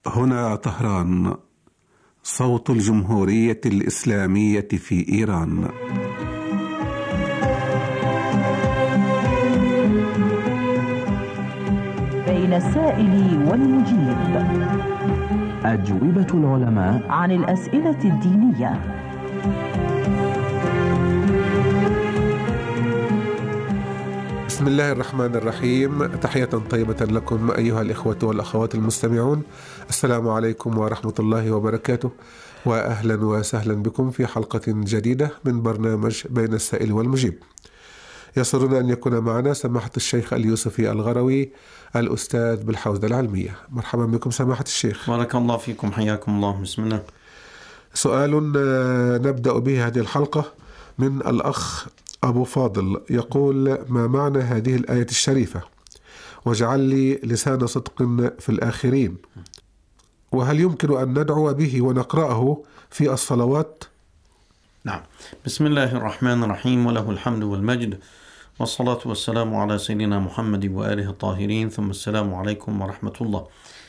هنا طهران، صوت الجمهورية الإسلامية في إيران. بين السائل والمجيب، أجوبة العلماء عن الأسئلة الدينية. بسم الله الرحمن الرحيم. تحية طيبة لكم أيها الإخوة والأخوات المستمعون. السلام عليكم ورحمة الله وبركاته، وأهلا وسهلا بكم في حلقة جديدة من برنامج بين السائل والمجيب. يسرنا أن يكون معنا سماحة الشيخ اليوسفي الغروي الأستاذ بالحوزة العلمية. مرحبا بكم سماحة الشيخ. بارك الله فيكم، حياكم الله. بسم الله. سؤال نبدأ به هذه الحلقة من الأخ أبو فاضل، يقول: ما معنى هذه الآية الشريفة واجعل لي لسان صدق في الآخرين؟ وهل يمكن أن ندعو به ونقرأه في الصلوات؟ نعم. بسم الله الرحمن الرحيم، وله الحمد والمجد، والصلاة والسلام على سيدنا محمد وآله الطاهرين، ثم السلام عليكم ورحمة الله.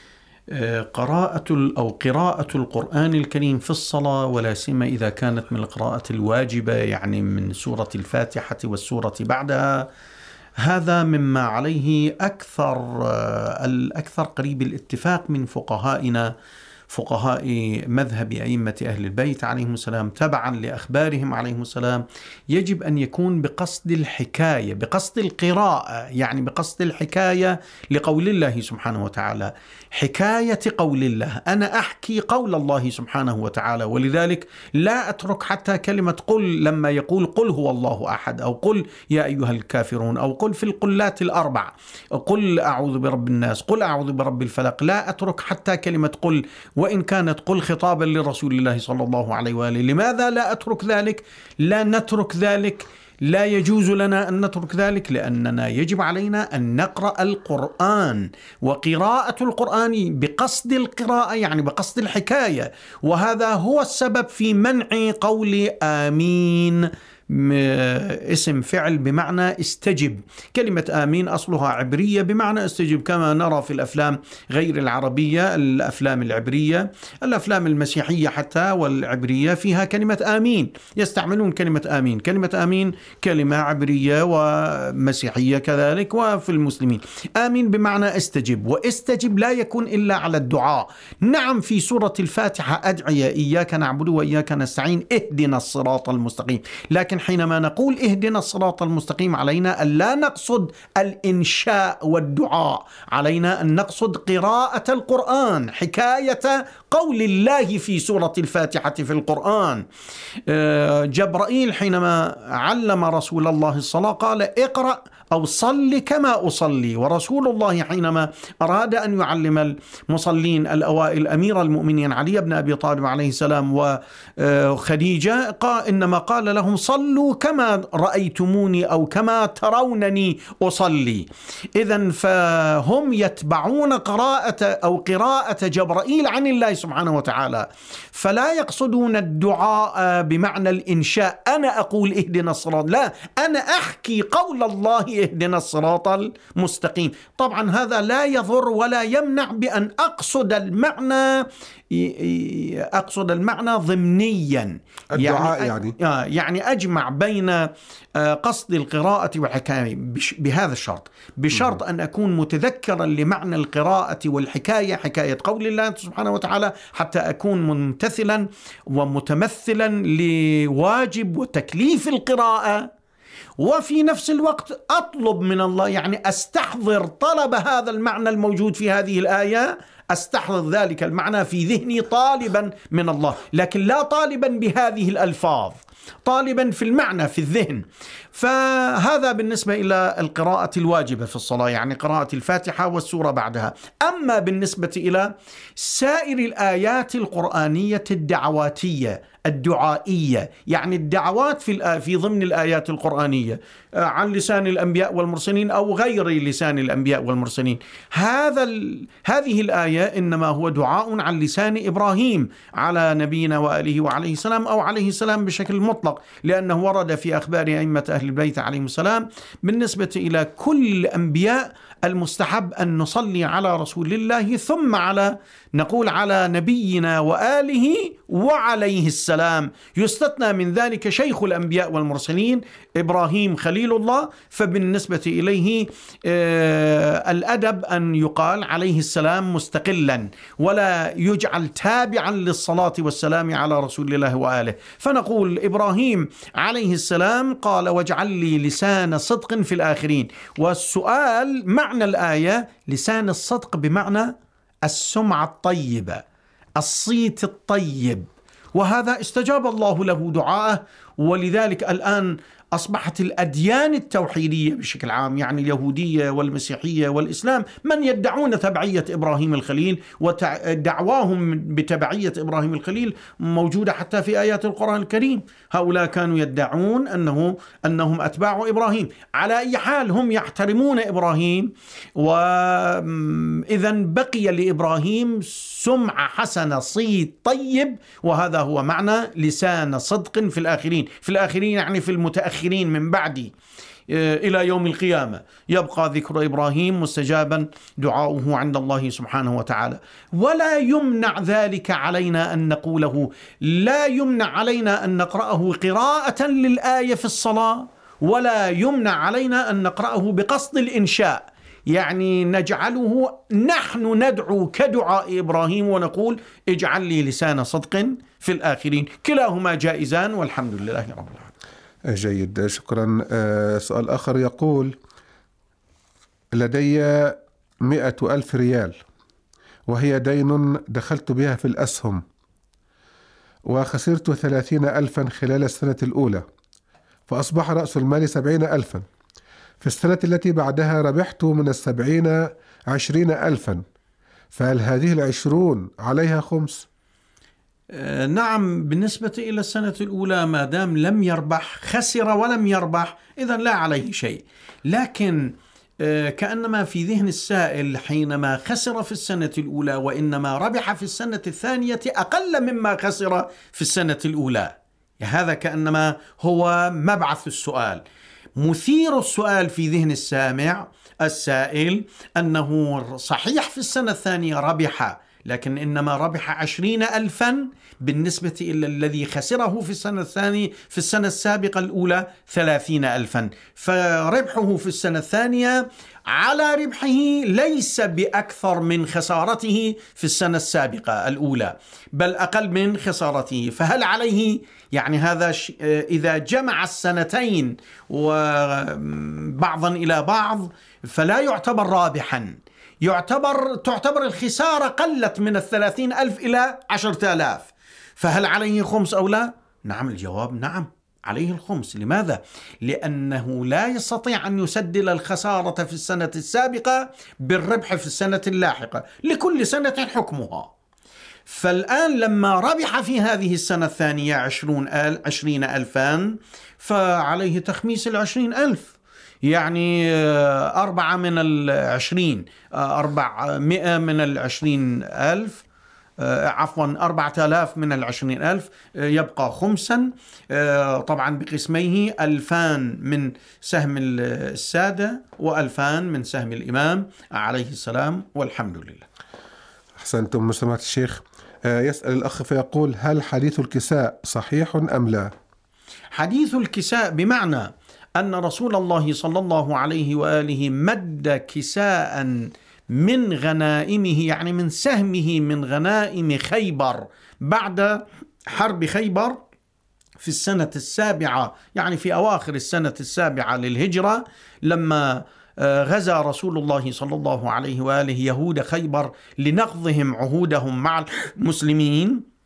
قراءة القرآن الكريم في الصلاة، ولا سيما إذا كانت من القراءة الواجبة، يعني من سورة الفاتحة والسورة بعدها، هذا مما عليه الأكثر قريب الاتفاق من فقهائنا، فقهاء مذهب أئمة أهل البيت عليهم السلام، تبعا لأخبارهم عليهم السلام. يجب أن يكون بقصد الحكاية، بقصد القراءة، يعني بقصد الحكاية لقول الله سبحانه وتعالى، حكاية قول الله. أنا أحكي قول الله سبحانه وتعالى، ولذلك لا أترك حتى كلمة قل، لما يقول قل هو الله أحد، أو قل يا أيها الكافرون، أو قل في القلات الأربع، قل أعوذ برب الناس، قل أعوذ برب الفلق، لا أترك حتى كلمة قل، وإن كانت قل خطابا لرسول الله صلى الله عليه وآله. لماذا لا أترك ذلك؟ لا نترك ذلك، لا يجوز لنا أن نترك ذلك، لأننا يجب علينا أن نقرأ القرآن، وقراءة القرآن بقصد القراءة يعني بقصد الحكاية. وهذا هو السبب في منع قول آمين، اسم فعل بمعنى استجب. كلمة آمين أصلها عبرية بمعنى استجب، كما نرى في الأفلام غير العربية، الأفلام العبرية، الأفلام المسيحية حتى والعبرية فيها كلمة آمين، يستعملون كلمة آمين. كلمة آمين كلمة عبرية ومسيحية كذلك، وفي المسلمين آمين بمعنى استجب، واستجب لا يكون إلا على الدعاء. نعم، في سورة الفاتحة أدعية: إياك نعبد وإياك نستعين اهدنا الصراط المستقيم، لكن حينما نقول اهدنا الصراط المستقيم علينا أن لا نقصد الإنشاء والدعاء، علينا أن نقصد قراءة القرآن، حكاية قول الله في سورة الفاتحة في القرآن. جبرائيل حينما علم رسول الله الصلاة قال: اقرأ أو صل كما أصلي. ورسول الله حينما أراد أن يعلم المصلين الأوائل أمير المؤمنين علي بن أبي طالب عليه السلام وخديجة إنما قال لهم: صلوا كما رأيتموني أو كما ترونني أصلي. إذن فهم يتبعون قراءة جبرائيل عن الله سبحانه وتعالى، فلا يقصدون الدعاء بمعنى الإنشاء، أنا أقول اهدنا الصراط، لا، أنا أحكي قول الله اهدنا الصراط المستقيم. طبعا هذا لا يضر ولا يمنع بأن أقصد المعنى ضمنيا، يعني أجمع بين قصد القراءة والحكاية بهذا الشرط، بشرط أن أكون متذكرا لمعنى القراءة والحكاية، حكاية قول الله سبحانه وتعالى، حتى أكون ممتثلا ومتمثلا لواجب وتكليف القراءة، وفي نفس الوقت أطلب من الله، يعني أستحضر طلب هذا المعنى الموجود في هذه الآية، أستحضر ذلك المعنى في ذهني طالبا من الله، لكن لا طالبا بهذه الألفاظ، طالبا في المعنى في الذهن. فهذا بالنسبة إلى القراءة الواجبة في الصلاة، يعني قراءة الفاتحة والسورة بعدها. أما بالنسبة إلى سائر الآيات القرآنية الدعواتية الدعائية، يعني الدعوات في ضمن الآيات القرآنية عن لسان الأنبياء والمرسلين أو غير لسان الأنبياء والمرسلين، هذه الآية إنما هو دعاء عن لسان إبراهيم على نبينا وآله وعليه السلام، أو عليه السلام بشكل مطلق، لأنه ورد في أخبار أئمة أهل البيت عليهم السلام بالنسبة إلى كل الأنبياء المستحب أن نصلي على رسول الله ثم على نقول على نبينا وآله وعليه السلام، يستثنى من ذلك شيخ الأنبياء والمرسلين إبراهيم خليل الله، فبالنسبة إليه الأدب أن يقال عليه السلام مستقلا ولا يجعل تابعا للصلاة والسلام على رسول الله وآله. فنقول إبراهيم عليه السلام قال واجعل لي لسان صدق في الآخرين. والسؤال معنى الآية لسان الصدق بمعنى السمعة الطيبة، الصيت الطيب، وهذا استجاب الله له دعاءه. ولذلك الآن أصبحت الأديان التوحيدية بشكل عام، يعني اليهودية والمسيحية والإسلام، من يدعون تبعية إبراهيم الخليل، ودعواهم بتبعية إبراهيم الخليل موجودة حتى في آيات القرآن الكريم. هؤلاء كانوا يدعون أنهم أتباع إبراهيم. على أي حال هم يحترمون إبراهيم، وإذا بقي لإبراهيم سمعة حسنة، صيت طيب، وهذا هو معنى لسان صدق في الآخرين. في الآخرين يعني في المتأخرين من بعد إلى يوم القيامة، يبقى ذكر إبراهيم مستجابا دعاؤه عند الله سبحانه وتعالى. ولا يمنع ذلك علينا أن نقوله، لا يمنع علينا أن نقرأه قراءة للآية في الصلاة، ولا يمنع علينا أن نقرأه بقصد الإنشاء، يعني نجعله نحن ندعو كدعاء إبراهيم ونقول اجعل لي لسان صدق في الآخرين. كلاهما جائزان والحمد لله رب العالمين. جيد، شكرا. سؤال آخر يقول لدي 100,000 ريال وهي دين دخلت بها في الأسهم، وخسرت 30,000 خلال السنة الأولى، فأصبح رأس المال 70,000. في السنة التي بعدها ربحت من 70 20,000، فهل هذه 20 عليها خمس؟ نعم، بالنسبة إلى السنة الأولى ما دام لم يربح، خسر ولم يربح، إذن لا عليه شيء. لكن كأنما في ذهن السائل حينما خسر في السنة الأولى وإنما ربح في السنة الثانية أقل مما خسر في السنة الأولى، هذا كأنما هو مبعث السؤال. مثير السؤال في ذهن السائل أنه صحيح في السنة الثانية ربح، لكن إنما ربح 20,000 بالنسبة إلى الذي خسره في السنة الثانية في السنة السابقة الأولى 30,000، فربحه في السنة الثانية على ربحه ليس بأكثر من خسارته في السنة السابقة الأولى، بل أقل من خسارته. فهل عليه، يعني هذا إذا جمع السنتين وبعضا إلى بعض فلا يعتبر رابحا، تعتبر الخسارة قلت من 30,000 إلى 10,000. فهل عليه خمس أو لا؟ نعم، الجواب نعم، عليه الخمس. لماذا؟ لأنه لا يستطيع أن يسدل الخسارة في السنة السابقة بالربح في السنة اللاحقة، لكل سنة حكمها. فالآن لما ربح في هذه السنة الثانية 20,000 فعليه تخميس 20,000، يعني 4 من 20، 400 من 20,000، عفوا 4,000 من 20,000 يبقى خمسا، طبعا بقسميه 2,000 من سهم السادة و2,000 من سهم الإمام عليه السلام، والحمد لله. أحسنتم سماحة الشيخ. يسأل الأخ فيقول هل حديث الكساء صحيح أم لا؟ حديث الكساء بمعنى أن رسول الله صلى الله عليه وآله مد كساء من غنائمه، يعني من سهمه من غنائم خيبر بعد حرب خيبر في السنة السابعة، يعني في أواخر السنة السابعة للهجرة، لما غزا رسول الله صلى الله عليه وآله يهود خيبر لنقضهم عهودهم مع المسلمين،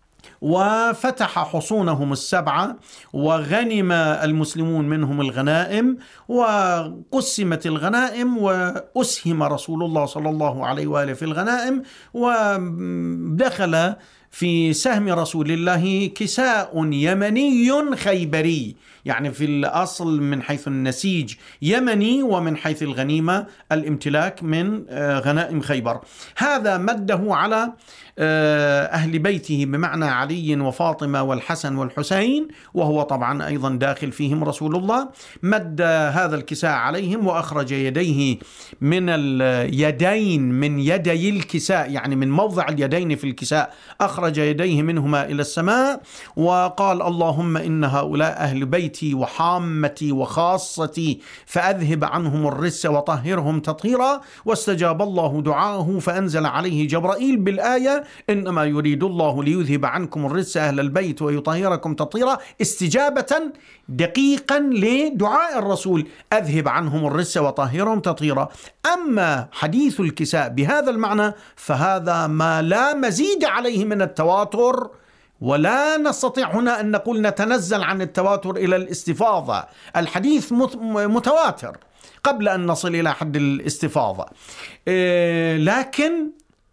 وفتح حصونهم 7 وغنم المسلمون منهم الغنائم، وقسمت الغنائم وأسهم رسول الله صلى الله عليه وآله في الغنائم، ودخل في سهم رسول الله كساء يمني خيبري، يعني في الأصل من حيث النسيج يمني، ومن حيث الغنيمة الامتلاك من غنائم خيبر. هذا مده على أهل بيته بمعنى علي وفاطمة والحسن والحسين، وهو طبعا أيضا داخل فيهم رسول الله. مد هذا الكساء عليهم وأخرج يديه من اليدين، من يدي الكساء، يعني من موضع اليدين في الكساء، أخرج يديه منهما إلى السماء وقال: اللهم إن هؤلاء أهل بيتي وحامتي وخاصتي فأذهب عنهم الرس وطهرهم تطهيرا. واستجاب الله دعاءه فأنزل عليه جبرائيل بالآية: إنما يريد الله ليذهب عنكم الرجس أهل البيت ويطهركم تطهيرا، استجابة دقيقا لدعاء الرسول: أذهب عنهم الرجس وطهرهم تطهيرا. أما حديث الكساء بهذا المعنى فهذا ما لا مزيد عليه من التواتر، ولا نستطيع هنا أن نقول نتنزل عن التواتر إلى الاستفاضة. الحديث متواتر قبل أن نصل إلى حد الاستفاضة، لكن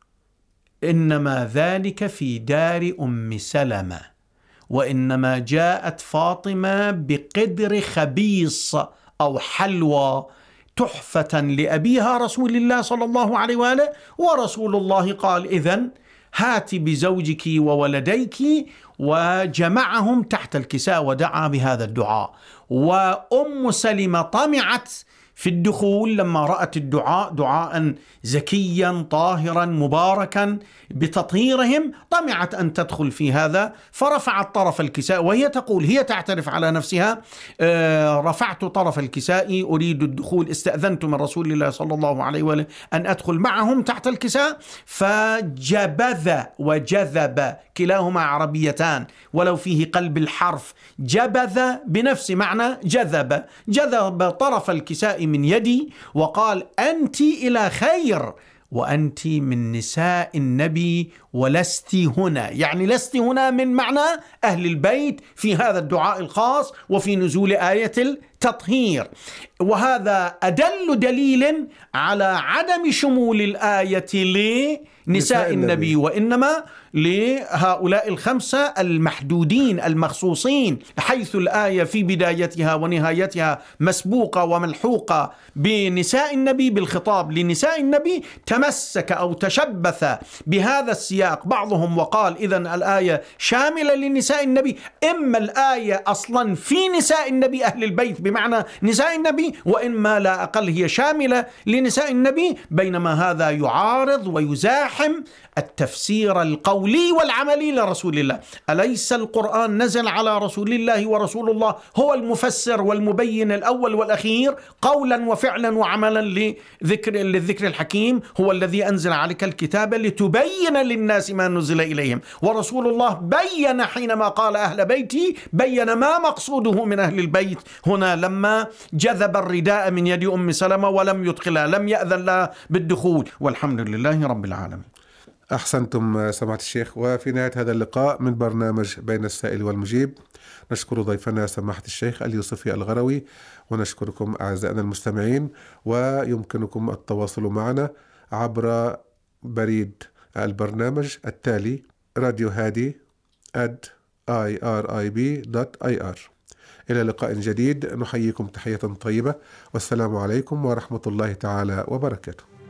إنما ذلك في دار أم سلمة، وإنما جاءت فاطمة بقدر خبيص أو حلوى تحفة لأبيها رسول الله صلى الله عليه وآله، ورسول الله قال: إذن هات بزوجك وولديك، وجمعهم تحت الكساء ودعا بهذا الدعاء. وأم سلمة طمعت في الدخول لما رأت الدعاء دعاء زكيا طاهرا مباركا بتطهيرهم، طمعت أن تدخل في هذا، فرفعت طرف الكساء، وهي تقول، هي تعترف على نفسها: رفعت طرف الكساء أريد الدخول، استأذنت من رسول الله صلى الله عليه وآله أن أدخل معهم تحت الكساء، فجبذ وجذب كلاهما عربيتان ولو فيه قلب الحرف. جبذ بنفس معنى جذب، جذب طرف الكساء من يدي وقال: أنت إلى خير، وأنت من نساء النبي ولست هنا، يعني لست هنا من معنى أهل البيت في هذا الدعاء الخاص وفي نزول آية التطهير. وهذا أدل دليل على عدم شمول الآية لنساء النبي، وإنما لهؤلاء الخمسة المحدودين المخصوصين، حيث الآية في بدايتها ونهايتها مسبوقة وملحوقة بنساء النبي، بالخطاب لنساء النبي. تمسك أو تشبث بهذا السياق بعضهم وقال: إذن الآية شاملة لنساء النبي، إما الآية أصلا في نساء النبي أهل البيت بمعنى نساء النبي، وإما لا أقل هي شاملة لنساء النبي، بينما هذا يعارض ويزاحم التفسير القولي والعملي لرسول الله. أليس القرآن نزل على رسول الله، ورسول الله هو المفسر والمبين الأول والأخير قولا وفعلا وعملا للذكر الحكيم؟ هو الذي أنزل عليك الكتاب لتبين للناس ما نزل إليهم، ورسول الله بين حينما قال أهل بيتي، بين ما مقصوده من أهل البيت هنا لما جذب الرداء من يد أم سلمة ولم يدخلها، لم يأذن لها بالدخول. والحمد لله رب العالمين. أحسنتم سماحة الشيخ. وفي نهاية هذا اللقاء من برنامج بين السائل والمجيب، نشكر ضيفنا سماحة الشيخ اليوسفي الغروي، ونشكركم أعزائنا المستمعين. ويمكنكم التواصل معنا عبر بريد البرنامج التالي: radiohadi@irib.ir. إلى لقاء جديد، نحييكم تحية طيبة، والسلام عليكم ورحمة الله تعالى وبركاته.